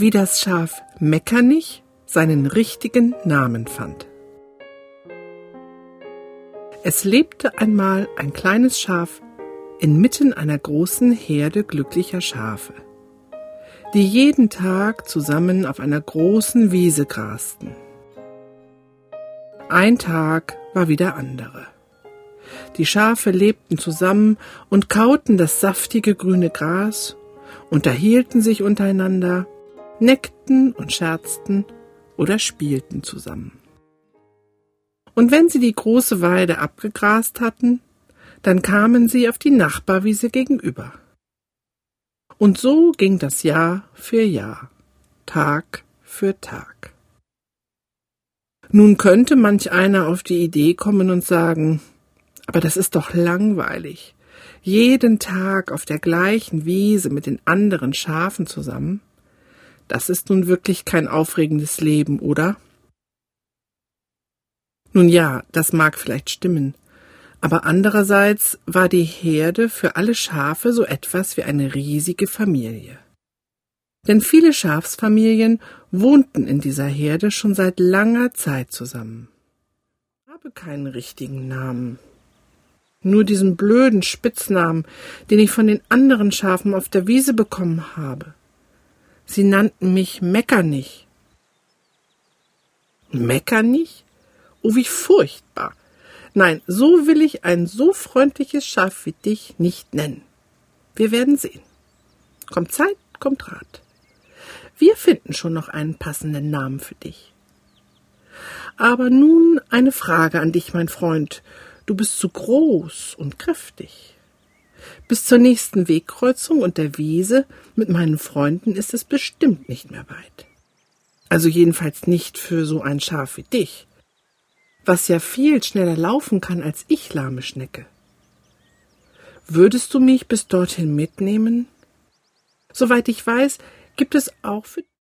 wie das Schaf Meckernich seinen richtigen Namen fand. Es lebte einmal ein kleines Schaf inmitten einer großen Herde glücklicher Schafe, die jeden Tag zusammen auf einer großen Wiese grasten. Ein Tag war wie der andere. Die Schafe lebten zusammen und kauten das saftige grüne Gras, unterhielten sich untereinander, neckten und scherzten oder spielten zusammen. Und wenn sie die große Weide abgegrast hatten, dann kamen sie auf die Nachbarwiese gegenüber. Und so ging das Jahr für Jahr, Tag für Tag. Nun könnte manch einer auf die Idee kommen und sagen, aber das ist doch langweilig, jeden Tag auf der gleichen Wiese mit den anderen Schafen zusammen. Das ist nun wirklich kein aufregendes Leben, oder? Nun ja, das mag vielleicht stimmen, aber andererseits war die Herde für alle Schafe so etwas wie eine riesige Familie. Denn viele Schafsfamilien wohnten in dieser Herde schon seit langer Zeit zusammen. Ich habe keinen richtigen Namen. Nur diesen blöden Spitznamen, den ich von den anderen Schafen auf der Wiese bekommen habe. Sie nannten mich Meckernich. Meckernich? Oh, wie furchtbar! Nein, so will ich ein so freundliches Schaf wie dich nicht nennen. Wir werden sehen. Kommt Zeit, kommt Rat. Wir finden schon noch einen passenden Namen für dich. Aber nun eine Frage an dich, mein Freund. Du bist zu groß und kräftig. Bis zur nächsten Wegkreuzung und der Wiese mit meinen Freunden ist es bestimmt nicht mehr weit. Also jedenfalls nicht für so ein Schaf wie dich, was ja viel schneller laufen kann als ich, lahme Schnecke. Würdest du mich bis dorthin mitnehmen? Soweit ich weiß, gibt es auch für